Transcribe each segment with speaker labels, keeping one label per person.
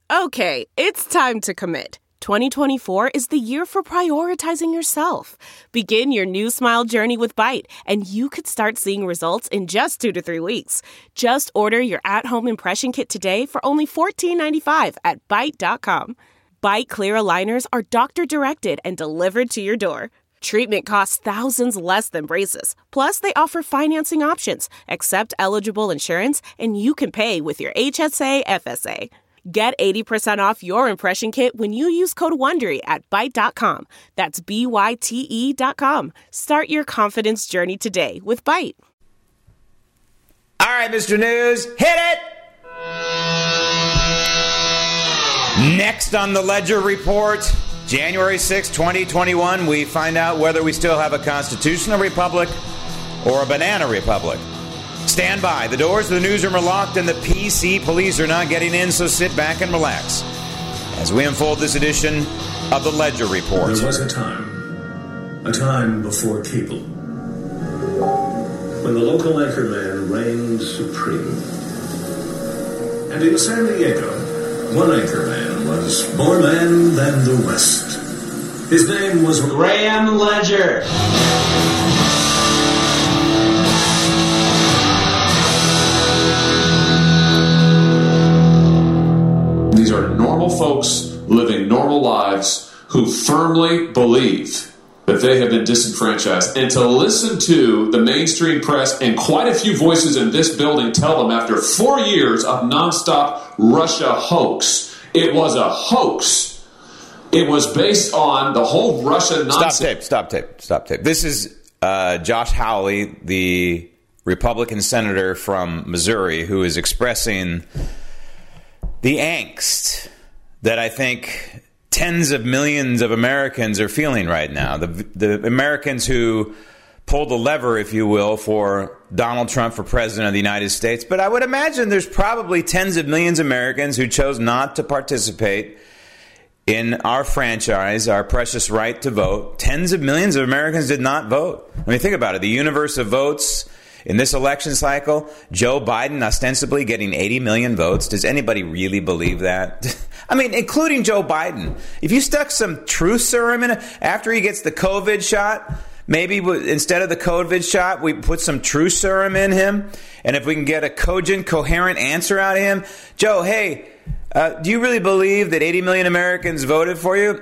Speaker 1: Okay, it's time to commit. 2024 is the year for prioritizing yourself. Begin your new smile journey with Byte, and you could start seeing results in just 2 to 3 weeks. Just order your at-home impression kit today for only $14.95 at Byte.com. Byte Clear aligners are doctor-directed and delivered to your door. Treatment costs thousands less than braces. Plus, they offer financing options, accept eligible insurance, and you can pay with your HSA FSA. Get 80% off your impression kit when you use code WONDERY at Byte.com. That's BYTE.com. Start your confidence journey today with Byte.
Speaker 2: All right, Mr. News, hit it! Next on the Ledger Report, January 6, 2021, we find out whether we still have a constitutional republic or a banana republic. Stand by. The doors to the newsroom are locked and the PC police are not getting in, so sit back and relax as we unfold this edition of the Ledger Report.
Speaker 3: There was a time before cable, when the local anchorman reigned supreme. And in San Diego, one anchorman was more man than the West. His name was
Speaker 4: Graham Ledger.
Speaker 5: These are normal folks living normal lives who firmly believe that they have been disenfranchised. And to listen to the mainstream press and quite a few voices in this building tell them after 4 years of nonstop Russia hoax, it was a hoax. It was based on the whole Russia nonsense.
Speaker 2: Stop tape. This is Josh Hawley, the Republican senator from Missouri, who is expressing the angst that I think tens of millions of Americans are feeling right now. The Americans who pulled the lever, if you will, for Donald Trump for president of the United States. But I would imagine there's probably tens of millions of Americans who chose not to participate in our franchise, our precious right to vote. Tens of millions of Americans did not vote. I mean, think about it. The universe of votes in this election cycle, Joe Biden ostensibly getting 80 million votes. Does anybody really believe that? I mean, including Joe Biden. If you stuck some truth serum in it after he gets the COVID shot, maybe instead of the COVID shot, we put some truth serum in him. And if we can get a cogent, coherent answer out of him, Joe, hey, do you really believe that 80 million Americans voted for you?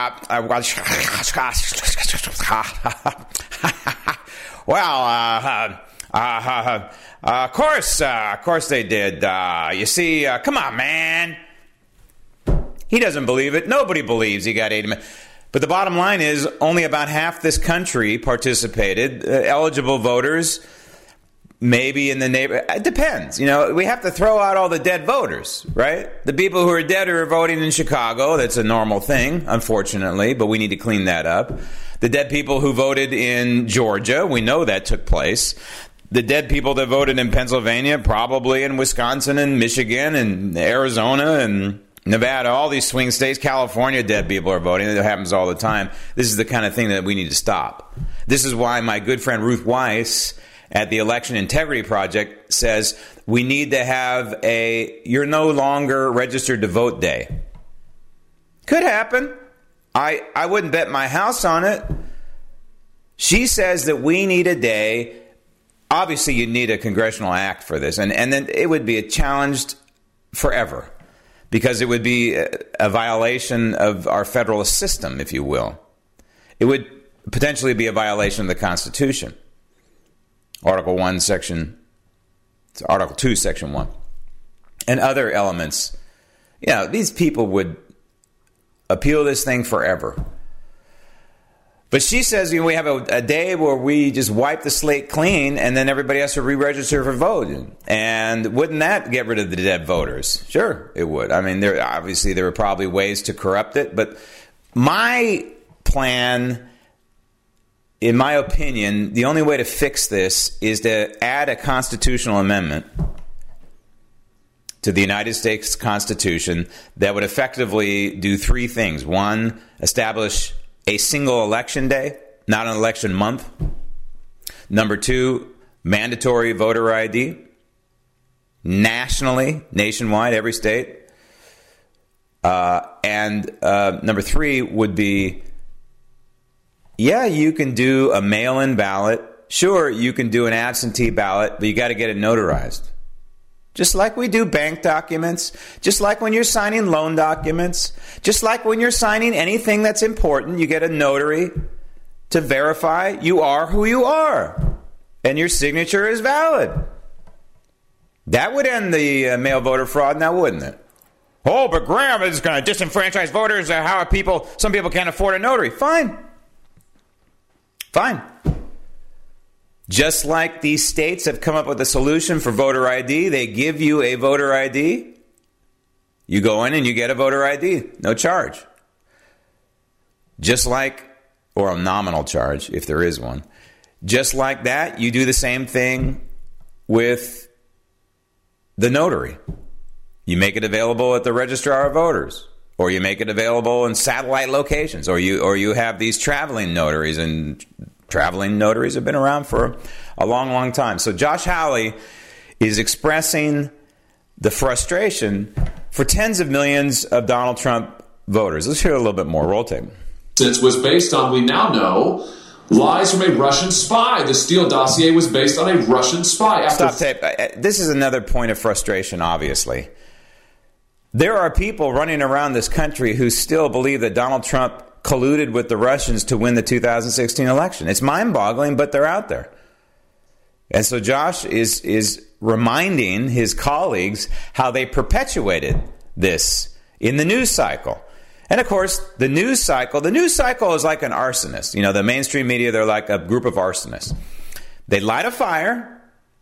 Speaker 2: Well, of course they did. You see, come on, man. He doesn't believe it. Nobody believes he got 80 million. But the bottom line is only about half this country participated. Eligible voters, maybe in the neighborhood. It depends. You know, we have to throw out all the dead voters, right? The people who are dead are voting in Chicago. That's a normal thing, unfortunately, but we need to clean that up. The dead people who voted in Georgia, we know that took place. The dead people that voted in Pennsylvania, probably in Wisconsin and Michigan and Arizona and Nevada, all these swing states, California, dead people are voting. It happens all the time. This is the kind of thing that we need to stop. This is why my good friend Ruth Weiss at the Election Integrity Project says we need to have a you're no longer registered to vote day. Could happen. I wouldn't bet my house on it. She says that we need a day. Obviously, you need a congressional act for this, and then it would be challenged forever because it would be a violation of our federalist system, if you will. It would potentially be a violation of the Constitution. Article 2, Section 1. And other elements. You know, these people would appeal this thing forever. But she says, you know, we have a day where we just wipe the slate clean and then everybody has to re-register for voting. And wouldn't that get rid of the dead voters? Sure, it would. I mean, there were probably ways to corrupt it. But my plan, in my opinion, the only way to fix this is to add a constitutional amendment to the United States Constitution that would effectively do three things. One, establish a single election day, not an election month. Number two, mandatory voter ID nationally, nationwide, every state. And number 3 would be, yeah, you can do a mail-in ballot. Sure, you can do an absentee ballot, but you got to get it notarized. Just like we do bank documents, just like when you're signing loan documents, just like when you're signing anything that's important, you get a notary to verify you are who you are and your signature is valid. That would end the mail voter fraud now, wouldn't it? Oh, but Graham is going to disenfranchise voters. Some people can't afford a notary. Fine. Just like these states have come up with a solution for voter ID, they give you a voter ID. You go in and you get a voter ID, no charge. Just like, or a nominal charge, if there is one. Just like that, you do the same thing with the notary. You make it available at the registrar of voters, or you make it available in satellite locations, or you have these traveling notaries, and traveling notaries have been around for a long, long time. So Josh Hawley is expressing the frustration for tens of millions of Donald Trump voters. Let's hear a little bit more. Roll tape.
Speaker 5: Since was based on, we now know, lies from a Russian spy. The Steele dossier was based on a Russian spy.
Speaker 2: Stop tape. This is another point of frustration, obviously. There are people running around this country who still believe that Donald Trump colluded with the Russians to win the 2016 election. It's mind-boggling, but they're out there. And so Josh is reminding his colleagues how they perpetuated this in the news cycle. And of course, the news cycle is like an arsonist. You know, the mainstream media, they're like a group of arsonists. They light a fire,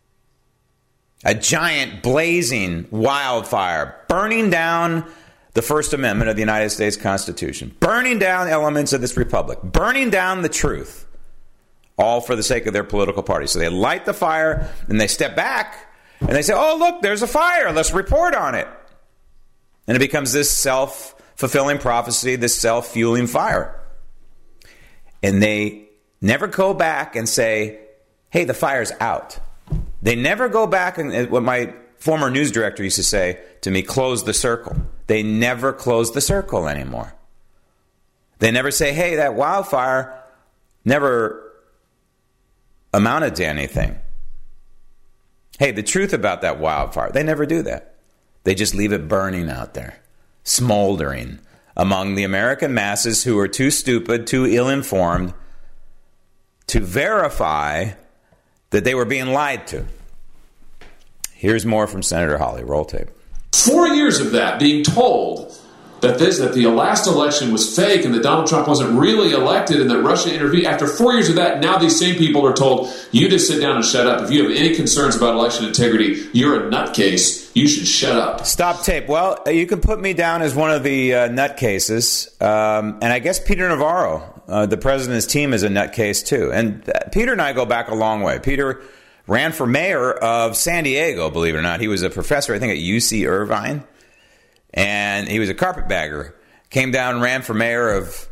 Speaker 2: a giant blazing wildfire, burning down the First Amendment of the United States Constitution, burning down elements of this republic, burning down the truth, all for the sake of their political party. So they light the fire, and they step back, and they say, oh, look, there's a fire. Let's report on it. And it becomes this self-fulfilling prophecy, this self-fueling fire. And they never go back and say, hey, the fire's out. They never go back, and what my former news director used to say to me, close the circle. They never close the circle anymore. They never say, hey, that wildfire never amounted to anything. Hey, the truth about that wildfire, they never do that. They just leave it burning out there, smoldering among the American masses who are too stupid, too ill-informed to verify that they were being lied to. Here's more from Senator Hawley. Roll tape.
Speaker 5: 4 years of that, being told that the last election was fake and that Donald Trump wasn't really elected and that Russia intervened. After 4 years of that, now these same people are told, you just sit down and shut up. If you have any concerns about election integrity, you're a nutcase. You should shut up.
Speaker 2: Stop tape. Well, you can put me down as one of the nutcases. And I guess Peter Navarro, the president's team, is a nutcase too. And Peter and I go back a long way. Peter ran for mayor of San Diego, believe it or not. He was a professor, I think, at UC Irvine. And he was a carpetbagger. Came down and ran for mayor of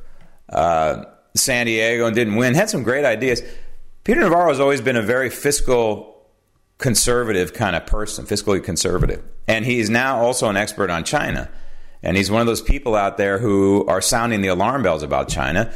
Speaker 2: San Diego and didn't win. Had some great ideas. Peter Navarro has always been a very fiscal conservative kind of person, fiscally conservative. And he's now also an expert on China. And he's one of those people out there who are sounding the alarm bells about China.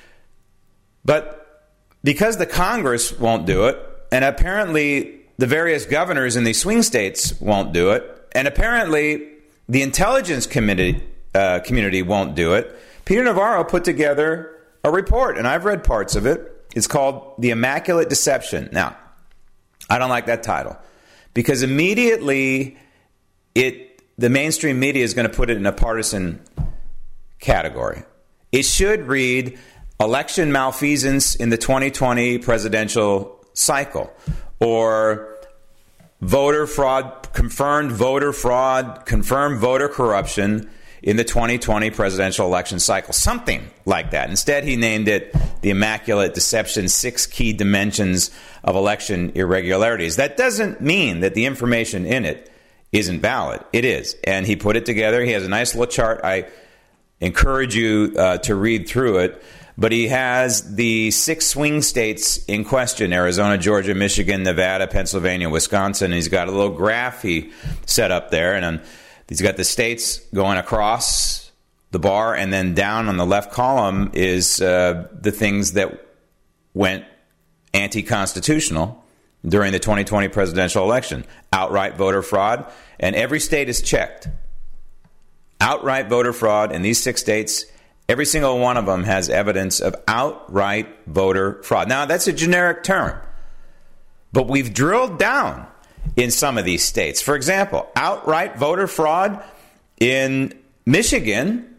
Speaker 2: But because the Congress won't do it, and apparently the various governors in these swing states won't do it, and apparently the intelligence community won't do it, Peter Navarro put together a report, and I've read parts of it. It's called The Immaculate Deception. Now, I don't like that title because immediately the mainstream media is going to put it in a partisan category. It should read election malfeasance in the 2020 presidential cycle, or voter fraud, confirmed voter corruption in the 2020 presidential election cycle. Something like that. Instead, he named it The Immaculate Deception, 6 Key Dimensions of Election Irregularities. That doesn't mean that the information in it isn't valid. It is. And he put it together. He has a nice little chart. I encourage you to read through it. But he has the 6 swing states in question: Arizona, Georgia, Michigan, Nevada, Pennsylvania, Wisconsin. And he's got a little graph he set up there. And he's got the states going across the bar, and then down on the left column is the things that went anti-constitutional during the 2020 presidential election. Outright voter fraud, and every state is checked. Outright voter fraud in these 6 states, every single one of them has evidence of outright voter fraud. Now, that's a generic term, but we've drilled down in some of these states. For example, outright voter fraud in Michigan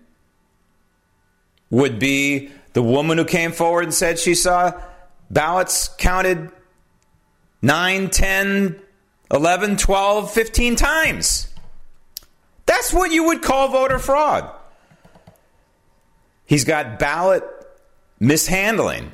Speaker 2: would be the woman who came forward and said she saw ballots counted 9, 10, 11, 12, 15 times. That's what you would call voter fraud. He's got ballot mishandling.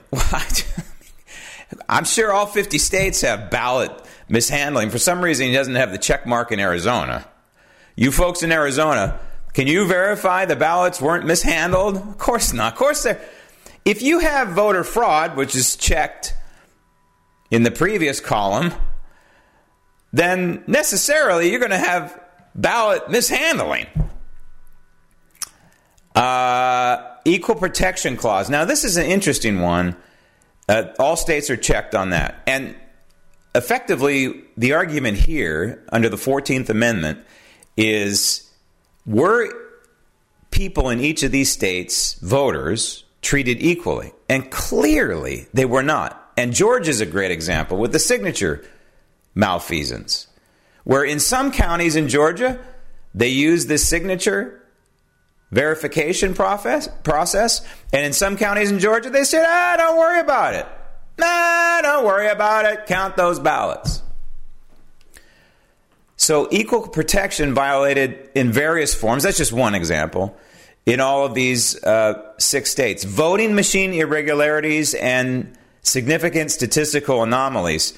Speaker 2: I'm sure all 50 states have ballot mishandling. For some reason, he doesn't have the check mark in Arizona. You folks in Arizona, can you verify the ballots weren't mishandled? Of course not. Of course they're. If you have voter fraud, which is checked in the previous column, then necessarily you're going to have ballot mishandling. Equal protection clause. Now, this is an interesting one. All states are checked on that. And effectively, the argument here under the 14th Amendment is, were people in each of these states, voters, treated equally? And clearly they were not. And Georgia's a great example with the signature malfeasance, where in some counties in Georgia, they use this signature verification process, and in some counties in Georgia, they said, don't worry about it. Don't worry about it. Count those ballots. So equal protection violated in various forms. That's just one example. In all of these 6 states, voting machine irregularities and significant statistical anomalies,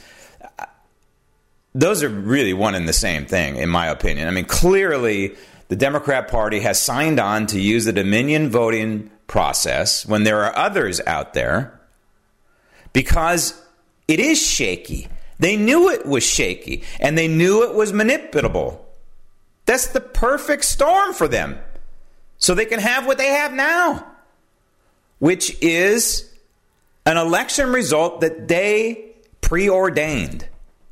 Speaker 2: those are really one and the same thing, in my opinion. I mean, clearly, the Democrat Party has signed on to use the Dominion voting process when there are others out there because it is shaky. They knew it was shaky, and they knew it was manipulable. That's the perfect storm for them, so they can have what they have now, which is an election result that they preordained.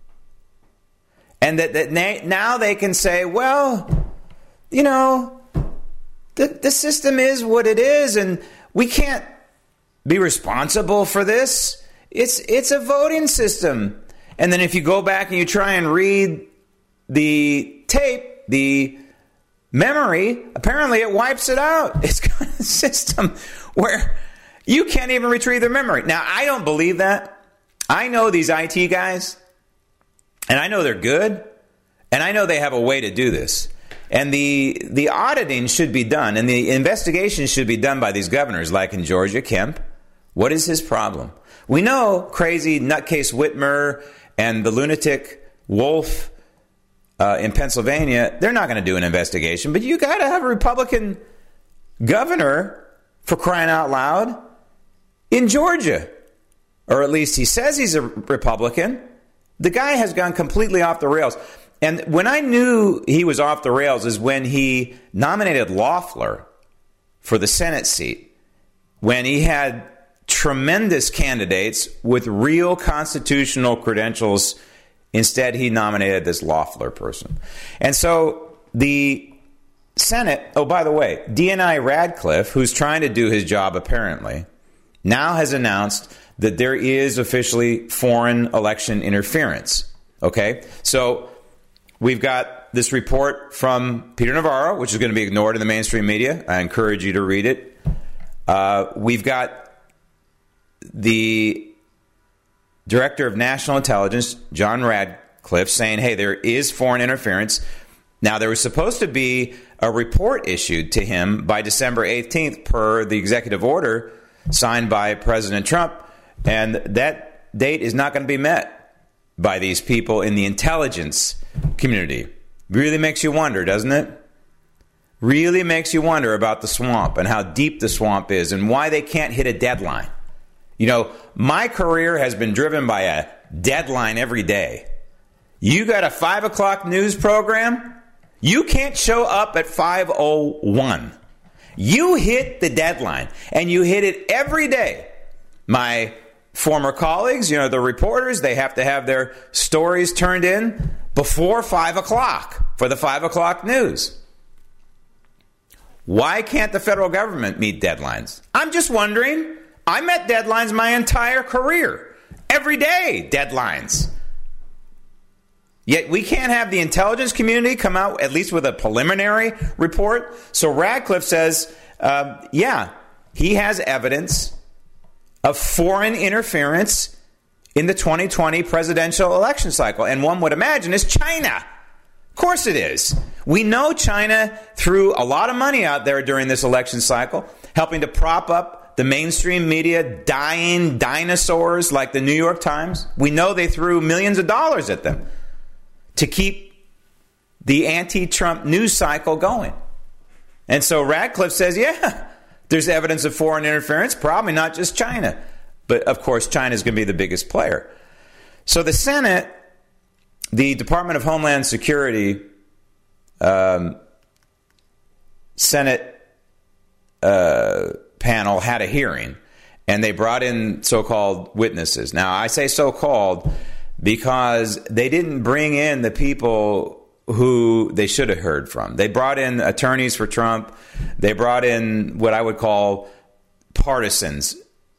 Speaker 2: And that now they can say, well, you know, the system is what it is, and we can't be responsible for this. It's a voting system. And then if you go back and you try and read the tape, the memory, apparently it wipes it out. It's got a system where you can't even retrieve the memory. Now, I don't believe that. I know these IT guys, and I know they're good, and I know they have a way to do this. And the auditing should be done, and the investigation should be done by these governors, like in Georgia, Kemp. What is his problem? We know crazy nutcase Whitmer and the lunatic Wolf in Pennsylvania, they're not going to do an investigation, but you got to have a Republican governor, for crying out loud, in Georgia. Or at least he says he's a Republican. The guy has gone completely off the rails. And when I knew he was off the rails is when he nominated Loeffler for the Senate seat, when he had tremendous candidates with real constitutional credentials. Instead, he nominated this Loeffler person. And so the Senate, oh, by the way, DNI Radcliffe, who's trying to do his job apparently, now has announced that there is officially foreign election interference. Okay? So we've got this report from Peter Navarro, which is going to be ignored in the mainstream media. I encourage you to read it. We've got the Director of National Intelligence, John Radcliffe, saying, hey, there is foreign interference. Now, there was supposed to be a report issued to him by December 18th per the executive order signed by President Trump, and that date is not going to be met by these people in the intelligence community. Really makes you wonder, doesn't it? Really makes you wonder about the swamp and how deep the swamp is and why they can't hit a deadline. You know, my career has been driven by a deadline every day. You got a 5 o'clock news program, you can't show up at 5:01. You hit the deadline, and you hit it every day. My former colleagues, the reporters, they have to have their stories turned in before 5 o'clock for the 5 o'clock news. Why can't the federal government meet deadlines? I'm just wondering. I met deadlines my entire career. Every day, deadlines. Yet we can't have the intelligence community come out at least with a preliminary report. So Radcliffe says, he has evidence of foreign interference in the 2020 presidential election cycle. And one would imagine it's China. Of course it is. We know China threw a lot of money out there during this election cycle, helping to prop up the mainstream media, dying dinosaurs like the New York Times. We know they threw millions of dollars at them to keep the anti-Trump news cycle going. And so Radcliffe says, there's evidence of foreign interference, probably not just China. But, of course, China is going to be the biggest player. So the Senate, the Department of Homeland Security, Senate panel had a hearing, and they brought in so-called witnesses. Now, I say so-called because they didn't bring in the people who they should have heard from. They brought in attorneys for Trump. They brought in what I would call partisans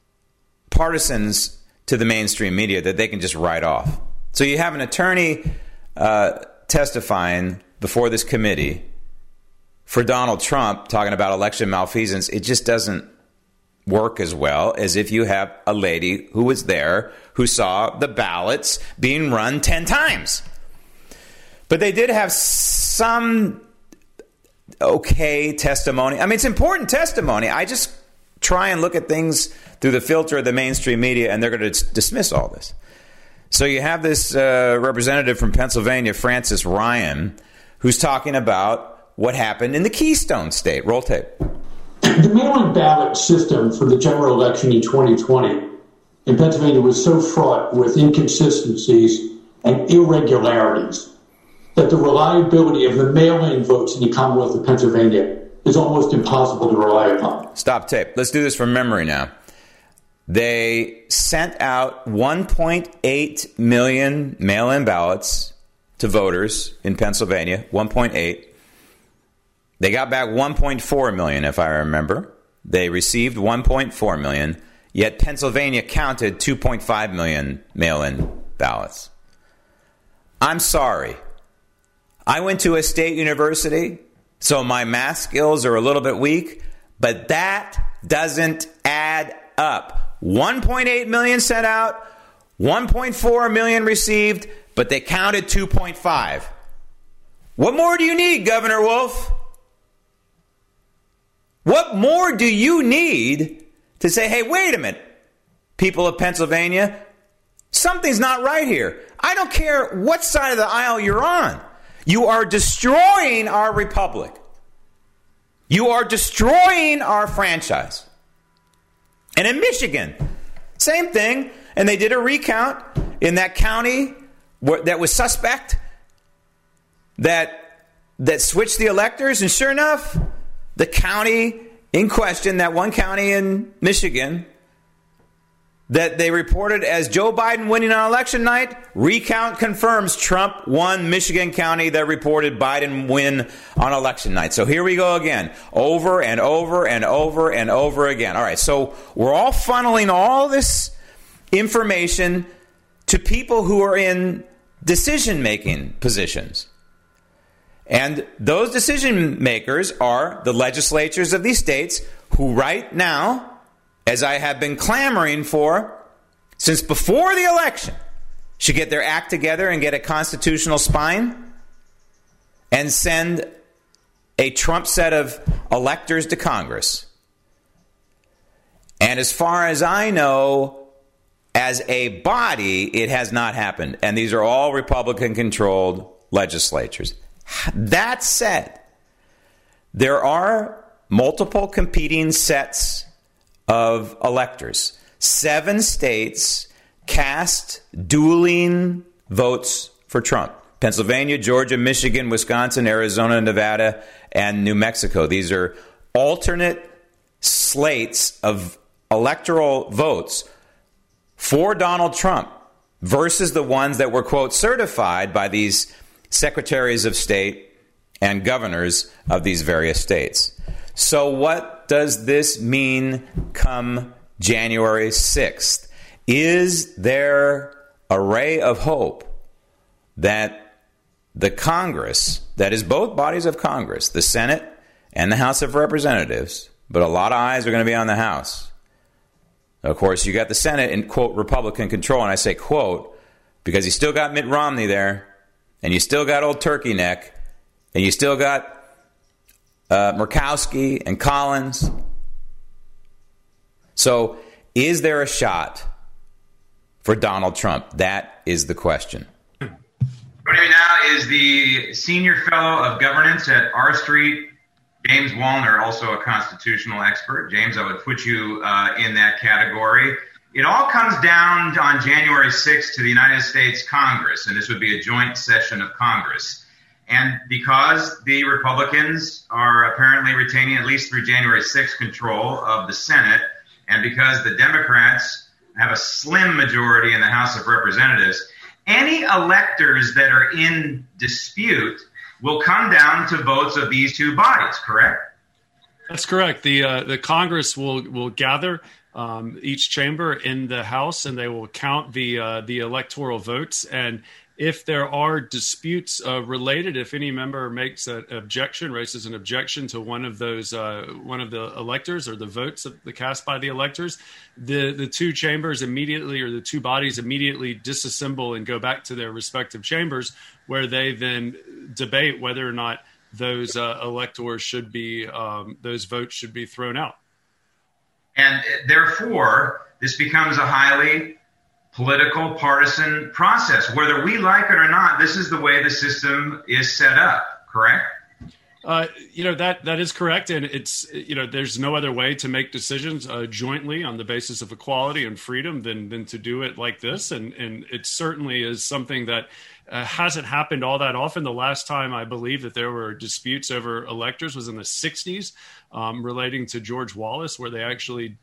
Speaker 2: to the mainstream media that they can just write off. So you have an attorney testifying before this committee for Donald Trump talking about election malfeasance. It just doesn't work as well as if you have a lady who was there who saw the ballots being run 10 times. But they did have some okay testimony. I mean, it's important testimony. I just try and look at things through the filter of the mainstream media, and they're going to dismiss all this. So you have this representative from Pennsylvania, Francis Ryan, who's talking about what happened in the Keystone State. Roll tape.
Speaker 4: The mail-in ballot system for the general election in 2020 in Pennsylvania was so fraught with inconsistencies and irregularities that the reliability of the mail-in votes in the Commonwealth of Pennsylvania is almost impossible to rely upon.
Speaker 2: Stop tape. Let's do this from memory now. They sent out 1.8 million mail-in ballots to voters in Pennsylvania, 1.8. They got back 1.4 million, if I remember. They received 1.4 million, yet Pennsylvania counted 2.5 million mail-in ballots. I'm sorry. I went to a state university, so my math skills are a little bit weak, but that doesn't add up. 1.8 million sent out, 1.4 million received, but they counted 2.5. What more do you need, Governor Wolf? What more do you need to say, hey, wait a minute, people of Pennsylvania, something's not right here. I don't care what side of the aisle you're on. You are destroying our republic. You are destroying our franchise. And in Michigan, same thing. And they did a recount in that county that was suspect that switched the electors. And sure enough, the county in question, that one county in Michigan, that they reported as Joe Biden winning on election night, recount confirms Trump won Michigan County that reported Biden win on election night. So here we go again, over and over and over and over again. All right, so we're all funneling all this information to people who are in decision-making positions. And those decision makers are the legislatures of these states who right now, as I have been clamoring for since before the election, should get their act together and get a constitutional spine and send a Trump set of electors to Congress. And as far as I know, as a body, it has not happened. And these are all Republican-controlled legislatures. That said, there are multiple competing sets of electors. 7 states cast dueling votes for Trump. Pennsylvania, Georgia, Michigan, Wisconsin, Arizona, Nevada, and New Mexico. These are alternate slates of electoral votes for Donald Trump versus the ones that were, quote, certified by these secretaries of state and governors of these various states. So what does this mean come January 6th? Is there a ray of hope that the Congress, that is both bodies of Congress, the Senate and the House of Representatives, but a lot of eyes are going to be on the House. Of course, you got the Senate in, quote, Republican control, and I say, quote, because you still got Mitt Romney there, and you still got old Turkey Neck, and you still got Murkowski and Collins. So is there a shot for Donald Trump? That is the question.
Speaker 6: Joining me now is the Senior Fellow of Governance at R Street, James Wallner, also a constitutional expert. James, I would put you in that category. It all comes down on January 6th to the United States Congress, and this would be a joint session of Congress. And because the Republicans are apparently retaining, at least through January 6th, control of the Senate, and because the Democrats have a slim majority in the House of Representatives, any electors that are in dispute will come down to votes of these two bodies, correct?
Speaker 7: That's correct. The Congress will gather each chamber in the House, and they will count the electoral votes. And if there are disputes related, if any member makes an objection, raises an objection to one of those, one of the electors or the votes cast by the electors, the two chambers immediately, or the two bodies immediately disassemble and go back to their respective chambers, where they then debate whether or not those electors should be, those votes should be thrown out.
Speaker 6: And therefore, this becomes a highly political, partisan process. Whether we like it or not, this is the way the system is set up, correct?
Speaker 7: That is correct. And it's, there's no other way to make decisions jointly on the basis of equality and freedom than to do it like this. And it certainly is something that hasn't happened all that often. The last time I believe that there were disputes over electors was in the 60s relating to George Wallace, where they actually,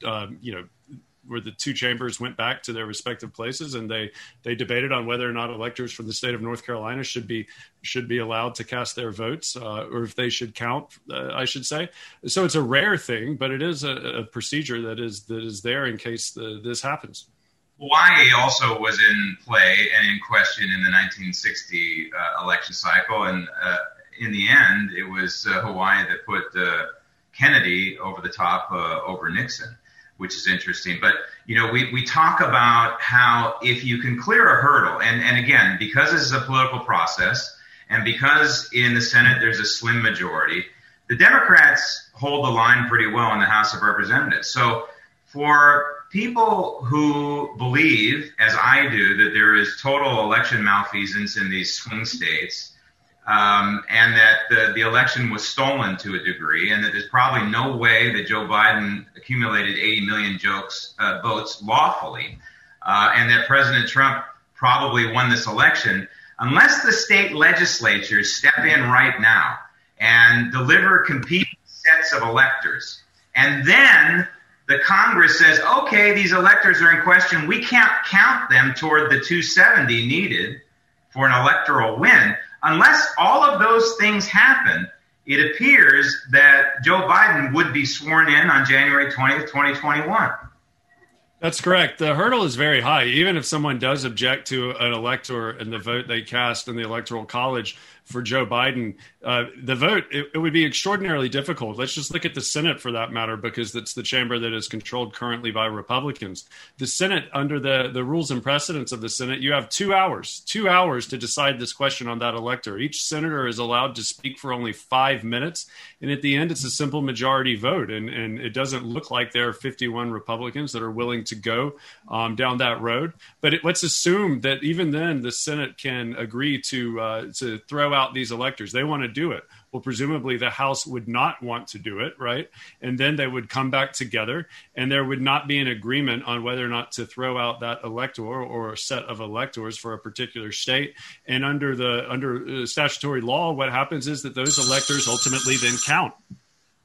Speaker 7: where the two chambers went back to their respective places, and they debated on whether or not electors from the state of North Carolina should be allowed to cast their votes, or if they should count, I should say. So it's a rare thing, but it is a procedure that is there in case this happens.
Speaker 6: Hawaii also was in play and in question in the 1960 election cycle, and in the end, it was Hawaii that put Kennedy over the top over Nixon, which is interesting. But, we talk about how if you can clear a hurdle, and again, because this is a political process, and because in the Senate there's a slim majority, the Democrats hold the line pretty well in the House of Representatives. So for people who believe, as I do, that there is total election malfeasance in these swing states, and that the election was stolen to a degree, and that there's probably no way that Joe Biden accumulated 80 million votes lawfully, and that President Trump probably won this election, unless the state legislatures step in right now and deliver competing sets of electors, and then the Congress says, okay, these electors are in question, we can't count them toward the 270 needed for an electoral win. Unless all of those things happen, it appears that Joe Biden would be sworn in on January 20th, 2021.
Speaker 7: That's correct. The hurdle is very high. Even if someone does object to an elector and the vote they cast in the Electoral College for Joe Biden, the vote, it would be extraordinarily difficult. Let's just look at the Senate for that matter, because it's the chamber that is controlled currently by Republicans. The Senate, under the rules and precedents of the Senate, you have 2 hours to decide this question on that elector. Each senator is allowed to speak for only 5 minutes. And at the end, it's a simple majority vote. And it doesn't look like there are 51 Republicans that are willing to go down that road. But let's assume that even then the Senate can agree to throw out these electors. They want to do it. Well, presumably the House would not want to do it, right? And then they would come back together, and there would not be an agreement on whether or not to throw out that elector or a set of electors for a particular state. And under statutory law, what happens is that those electors ultimately then count.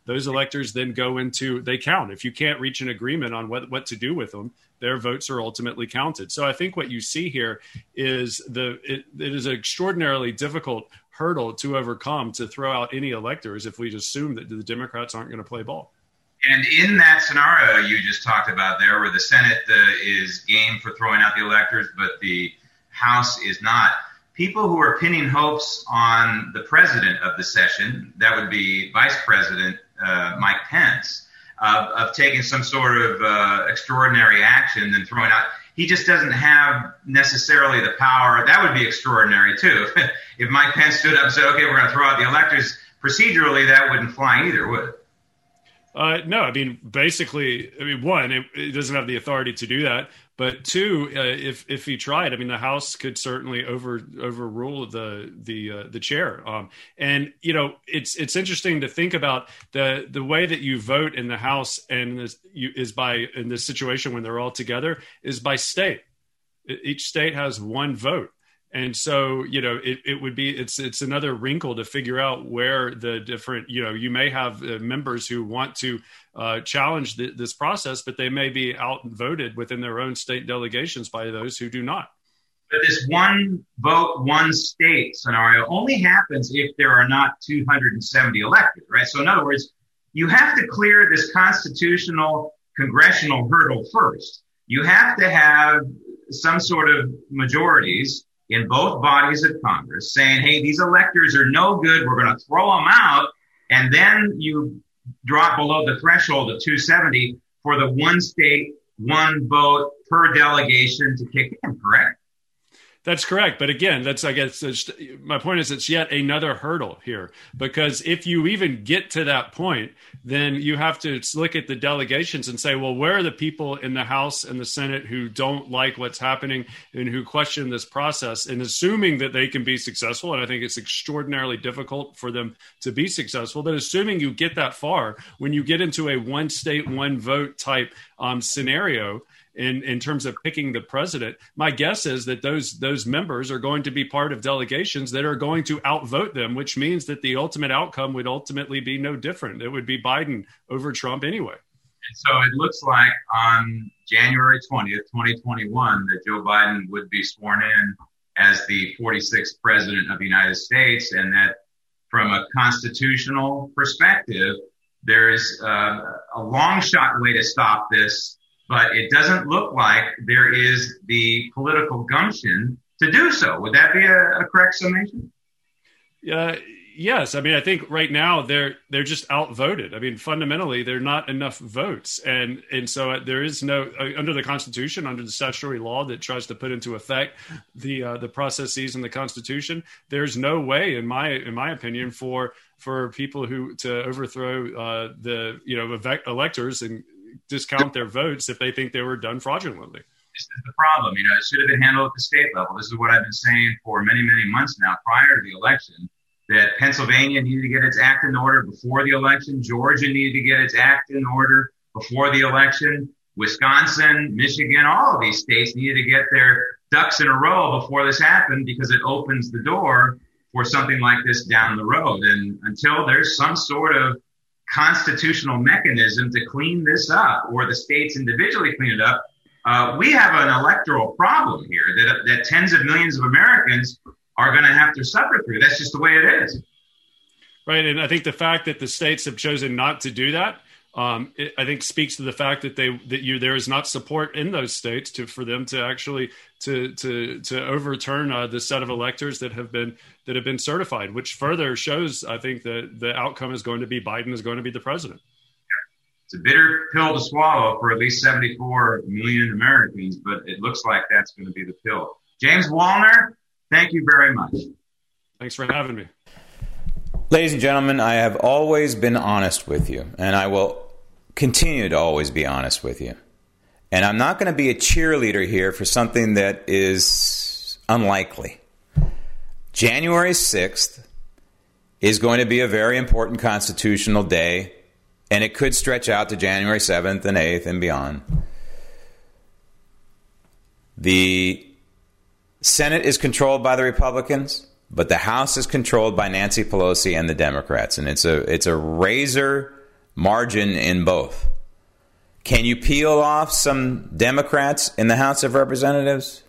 Speaker 7: those electors then they count. If you can't reach an agreement on what to do with them, their votes are ultimately counted. So I think what you see here is it is an extraordinarily difficult hurdle to overcome to throw out any electors if we just assume that the Democrats aren't going to play ball.
Speaker 6: And in that scenario you just talked about there, where the Senate is game for throwing out the electors, but the House is not, people who are pinning hopes on the president of the session, that would be Vice President Mike Pence, of taking some sort of extraordinary action and throwing out. He just doesn't have necessarily the power. That would be extraordinary, too. If Mike Pence stood up and said, okay, we're going to throw out the electors, procedurally, that wouldn't fly either, would it?
Speaker 7: No, I mean, basically, one, it doesn't have the authority to do that. But two, if he tried, I mean, the House could certainly overrule the chair. And it's interesting to think about the way that you vote in the House and in this situation when they're all together is by state. Each state has one vote. And so, it would be, it's another wrinkle to figure out where the different, you may have members who want to challenge this process, but they may be outvoted within their own state delegations by those who do not.
Speaker 6: But this one vote, one state scenario only happens if there are not 270 elected, right? So in other words, you have to clear this constitutional congressional hurdle first. You have to have some sort of majorities in both bodies of Congress saying, hey, these electors are no good, we're going to throw them out, and then you drop below the threshold of 270 for the one state, one vote per delegation to kick in, correct?
Speaker 7: That's correct. But again, my point is it's yet another hurdle here, because if you even get to that point, then you have to look at the delegations and say, well, where are the people in the House and the Senate who don't like what's happening and who question this process, and assuming that they can be successful. And I think it's extraordinarily difficult for them to be successful. But assuming you get that far, when you get into a one state, one vote type scenario, in terms of picking the president, my guess is that those members are going to be part of delegations that are going to outvote them, which means that the ultimate outcome would ultimately be no different. It would be Biden over Trump anyway.
Speaker 6: And so it looks like on January 20th, 2021, that Joe Biden would be sworn in as the 46th president of the United States, and that from a constitutional perspective, there is a long shot way to stop this. But it doesn't look like there is the political gumption to do so. Would that be a correct summation?
Speaker 7: Yes. I mean, I think right now they're just outvoted. I mean, fundamentally, there are not enough votes. And so there is no, under the Constitution, under the statutory law that tries to put into effect the processes in the Constitution, there's no way, in my opinion, for people to overthrow the electors and discount their votes if they think they were done fraudulently.
Speaker 6: This is the problem. It should have been handled at the state level. This is what I've been saying for many, many months now prior to the election, that Pennsylvania needed to get its act in order before the election. Georgia needed to get its act in order before the election. Wisconsin, Michigan, all of these states needed to get their ducks in a row before this happened, because it opens the door for something like this down the road. And until there's some sort of constitutional mechanism to clean this up, or the states individually clean it up, we have an electoral problem here that tens of millions of Americans are going to have to suffer through. That's just the way it is.
Speaker 7: Right. And I think the fact that the states have chosen not to do that, I think speaks to the fact that there is not support in those states for them to actually to overturn the set of electors that have been certified, which further shows, I think, that the outcome is going to be Biden is going to be the president.
Speaker 6: It's a bitter pill to swallow for at least 74 million Americans, but it looks like that's going to be the pill. James Wallner, thank you very much.
Speaker 7: Thanks for having me.
Speaker 2: Ladies and gentlemen, I have always been honest with you, and I will continue to always be honest with you. And I'm not going to be a cheerleader here for something that is unlikely. January 6th is going to be a very important constitutional day, and it could stretch out to January 7th and 8th and beyond. The Senate is controlled by the Republicans, but the House is controlled by Nancy Pelosi and the Democrats. And it's a razor margin in both. Can you peel off some Democrats in the House of Representatives?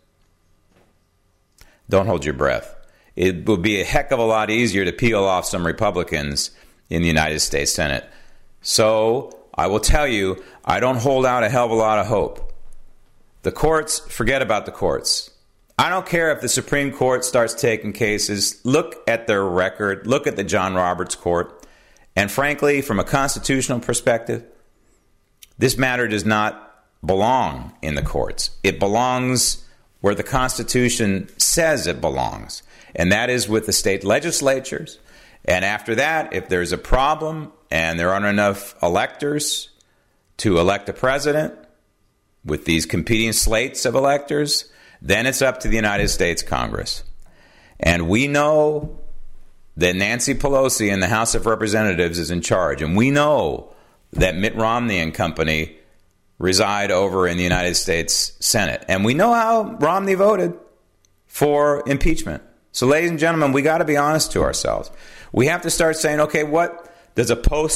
Speaker 2: Don't hold your breath. It would be a heck of a lot easier to peel off some Republicans in the United States Senate. So I will tell you, I don't hold out a hell of a lot of hope. The courts, forget about the courts. I don't care if the Supreme Court starts taking cases. Look at their record. Look at the John Roberts Court. And frankly, from a constitutional perspective, this matter does not belong in the courts. It belongs where the Constitution says it belongs, and that is with the state legislatures. And after that, if there's a problem and there aren't enough electors to elect a president with these competing slates of electors, then it's up to the United States Congress. And we know that Nancy Pelosi in the House of Representatives is in charge, and we know that Mitt Romney and company reside over in the United States Senate. And we know how Romney voted for impeachment. So, ladies and gentlemen, we got to be honest to ourselves. We have to start saying, okay, what does a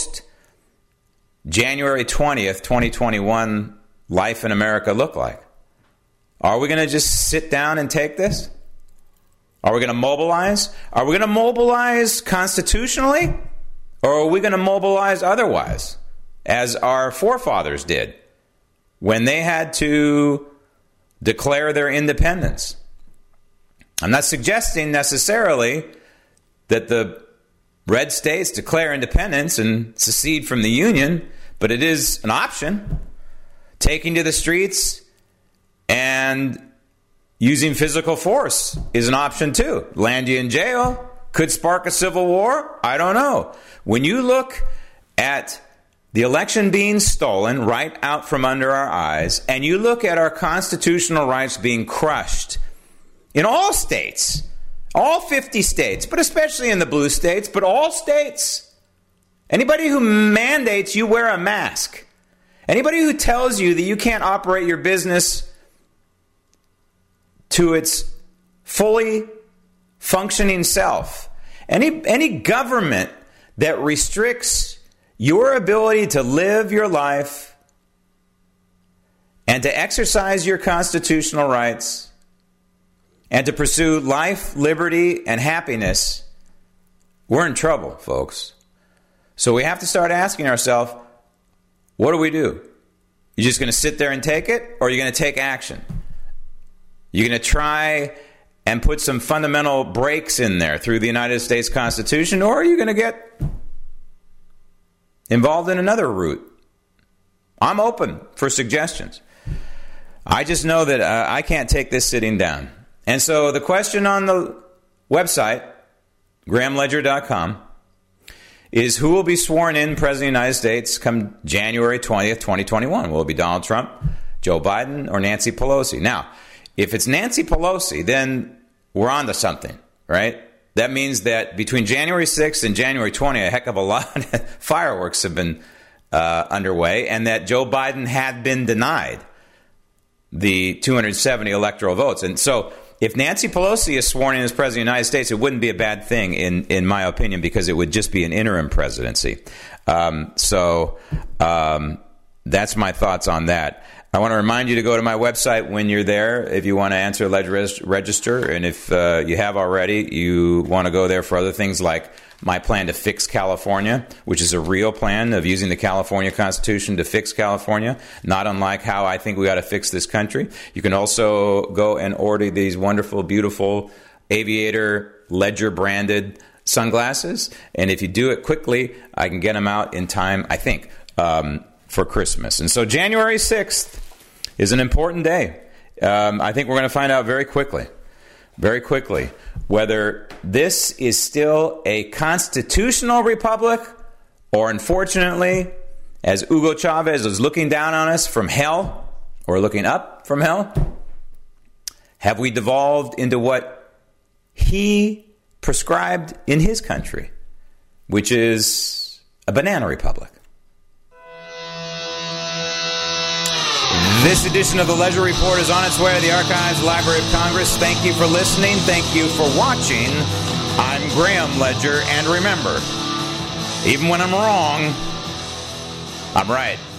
Speaker 2: post-January 20th, 2021 life in America look like? Are we going to just sit down and take this? Are we going to mobilize? Are we going to mobilize constitutionally? Or are we going to mobilize otherwise, as our forefathers did when they had to declare their independence? I'm not suggesting necessarily that the red states declare independence and secede from the Union, but it is an option. Taking to the streets and using physical force is an option too. Land you in jail, could spark a civil war. I don't know. When you look at the election being stolen right out from under our eyes, and you look at our constitutional rights being crushed in all states, all 50 states, but especially in the blue states, but all states. Anybody who mandates you wear a mask, anybody who tells you that you can't operate your business to its fully functioning self, any government that restricts your ability to live your life and to exercise your constitutional rights and to pursue life, liberty, and happiness, we're in trouble, folks. So we have to start asking ourselves, what do we do? You're just going to sit there and take it, or are you going to take action? You're going to try and put some fundamental breaks in there through the United States Constitution, or are you going to get involved in another route? I'm open for suggestions. I just know that I can't take this sitting down. And so the question on the website, grahamledger.com, is who will be sworn in President of the United States come January 20th, 2021? Will it be Donald Trump, Joe Biden, or Nancy Pelosi? Now, if it's Nancy Pelosi, then we're on to something, right? That means that between January 6th and January 20th, a heck of a lot of fireworks have been underway, and that Joe Biden had been denied the 270 electoral votes. And so if Nancy Pelosi is sworn in as President of the United States, it wouldn't be a bad thing, in my opinion, because it would just be an interim presidency. So that's my thoughts on that. I want to remind you to go to my website when you're there if you want to answer Ledger Register. And if you have already, you want to go there for other things like my plan to fix California, which is a real plan of using the California Constitution to fix California, not unlike how I think we ought to fix this country. You can also go and order these wonderful, beautiful Aviator Ledger branded sunglasses. And if you do it quickly, I can get them out in time, I think, for Christmas. And so January 6th is an important day. I think we're going to find out very quickly, whether this is still a constitutional republic or, unfortunately, as Hugo Chavez is looking down on us from hell or looking up from hell, have we devolved into what he prescribed in his country, which is a banana republic? This edition of the Ledger Report is on its way to the Archives, Library of Congress. Thank you for listening. Thank you for watching. I'm Graham Ledger. And remember, even when I'm wrong, I'm right.